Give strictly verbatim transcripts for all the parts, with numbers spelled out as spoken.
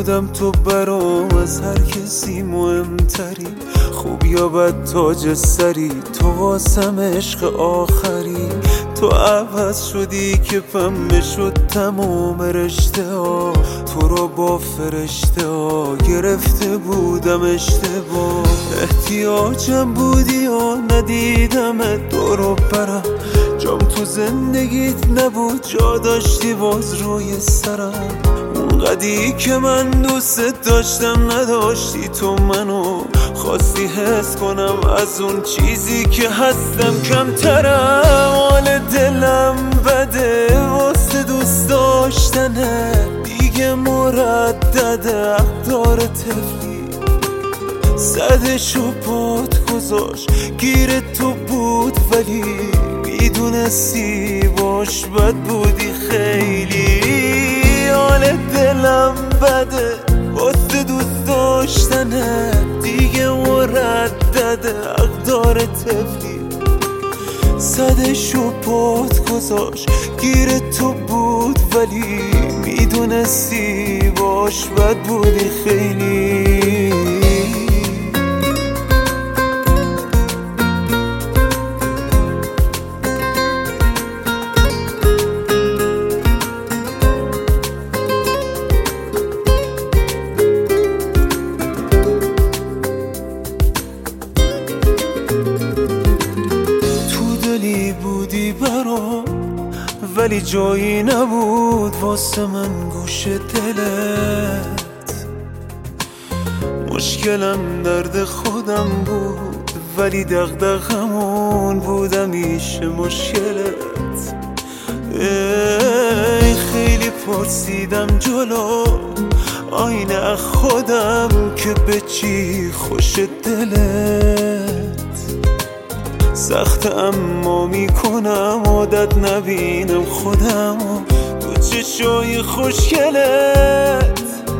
بودم تو برام از هر کسی مهمتری، خوب یا بد تاج سری، تو واسم عشق آخری. تو عوض شدی که پنبه شد تمام رشته ها، تو رو با فرشته ها گرفته بودم اشتباه. احتیاجم بودی یا ندیدمت دور و برم، جام تو زندگیت نبود جا داشتی باز روی سرم. اونقدی که من دوست داشتم نداشتی تو منو، خواستی حس کنم از اون چیزی که هستم کمترم. حال دلم بده واسه دوست داشتنه، دیگه مردده اقدار تفلی. صدشو پات گذاشت گیر تو بود ولی میدونستی باش بد بودی خیلی. حال دلم بده واسه دوست داشتنه، دیگه مردده اقدار تفلی. صدشو پات گذاشت گیر تو بود ولی میدونستی باش بد بودی خیلی. بودی برام ولی جایی نبود واسه من گوش دلت. مشکلم درد خودم بود ولی دغدغمون بود همیشه مشکلت. ای خیلی پرسیدم جلو آینه خودم که به چی خوش دلت. سخت اما میکنم عادت نبینم خودم تو چشای خوشگلت.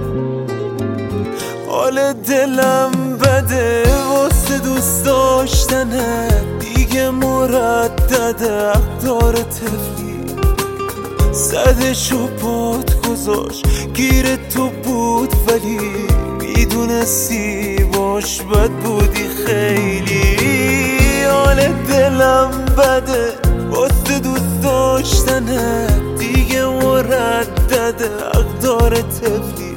حال دلم بده واسه دوست داشتنه، دیگه مردده اقدار تفلی. صدشو پات گذاشت گیر تو بود ولی میدونستی باش بد بودی خیلی. حال دلم بده واسه دوست داشتنه، دیگه مردده اقدار تفلی.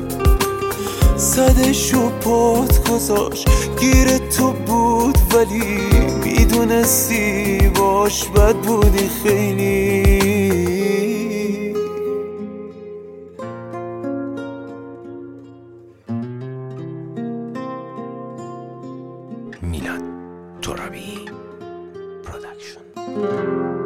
صدشو پات گذاشت گیر تو بود ولی میدونستی باش بد بودی خیلی. میلاد ترابی پروداکشن.